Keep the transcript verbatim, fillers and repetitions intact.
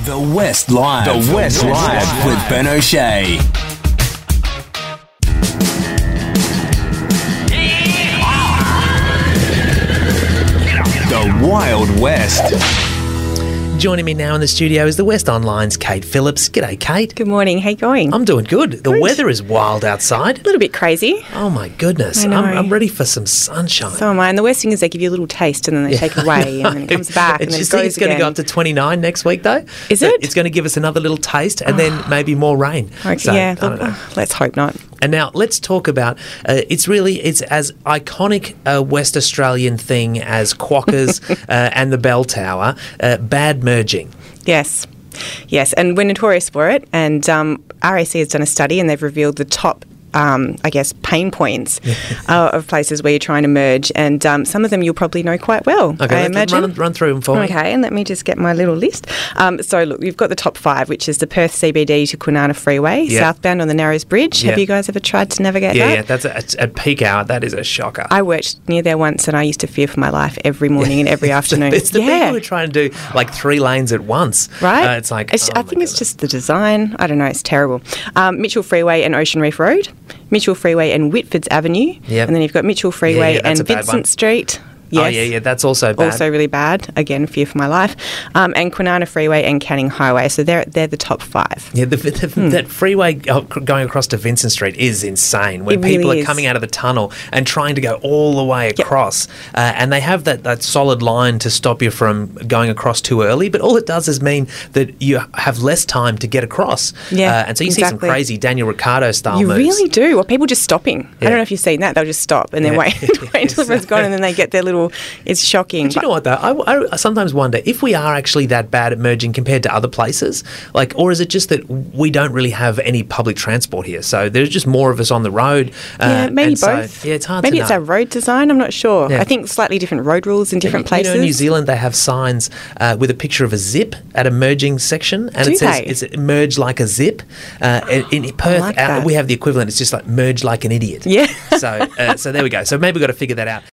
The West Live. The West Live with Ben O'Shea. The Wild West. Joining me now in the studio is the West Online's Kate Phillips. G'day, Kate. Good morning. How you going? I'm doing good. The Good. weather is wild outside. A little bit crazy. Oh, my goodness. I know. I'm, I'm ready for some sunshine. So am I. And the worst thing is they give you a little taste and then they take it away and then it comes back and then It's it goes it's going to again. go up to twenty-nine next week, though. Is So it? It's going to give us another little taste and then maybe more rain. Okay, So, yeah, I don't look, know. uh, let's hope not. And now let's talk about, uh, it's really, it's as iconic a West Australian thing as Quokkas uh, and the Bell Tower, uh, bad merging. Yes. Yes, and we're notorious for it. And um, R A C has done a study and they've revealed the top, um, I guess, pain points uh, of places where you're trying to merge. And um, some of them you'll probably know quite well, Okay, I let's imagine. run, run through them for me. Okay, and let me just get my little list. Um, so, look, we've got the top five, which is the Perth C B D to Kwinana Freeway, Yeah. southbound on the Narrows Bridge. Yeah. Have you guys ever tried to navigate Yeah, that? yeah, that's a, it's at peak hour. That is a shocker. I worked near there once and I used to fear for my life every morning and every afternoon. It's the yeah. people who try and do like three lanes at once. Right? Uh, it's like, It's- oh I my think it's goodness. just the design. I don't know. It's terrible. Um, Mitchell Freeway and Ocean Reef Road. Mitchell Freeway and Whitfords Avenue. Yep. And then you've got Mitchell Freeway yeah, that's and a bad one. Vincent Street. Oh, Yes. yeah, yeah, that's also bad. Also really bad. Again, fear for my life. Um, and Kwinana Freeway and Canning Highway. So they're they're the top five. Yeah, the, the, that freeway go- going across to Vincent Street is insane. When Hmm. It really people are is. coming out of the tunnel and trying to go all the way across, uh, and they have that, that solid line to stop you from going across too early. But all it does is mean that you have less time to get across. Yeah, uh, and so you see exactly. some crazy Daniel Ricciardo style You moves. really do. Or people just stopping. I Yeah. don't know if you've seen that. They'll just stop and then Yeah. wait, wait until everyone's gone and then they get their little... It's shocking. Do you know what though? I, I sometimes wonder if we are actually that bad at merging compared to other places, like, or is it just that we don't really have any public transport here? So there's just more of us on the road. Uh, Yeah, maybe and so- both. yeah, it's hard Maybe to it's know. our road design. I'm not sure. Yeah. I think slightly different road rules in different You places. know, in New Zealand, they have signs uh, with a picture of a zip at a merging section, and Do it says they? it's merge like a zip. Uh, in, in Perth, like uh, that. we have the equivalent. It's just like merge like an idiot. Yeah. so, uh, so there we go. So maybe we've got to figure that out.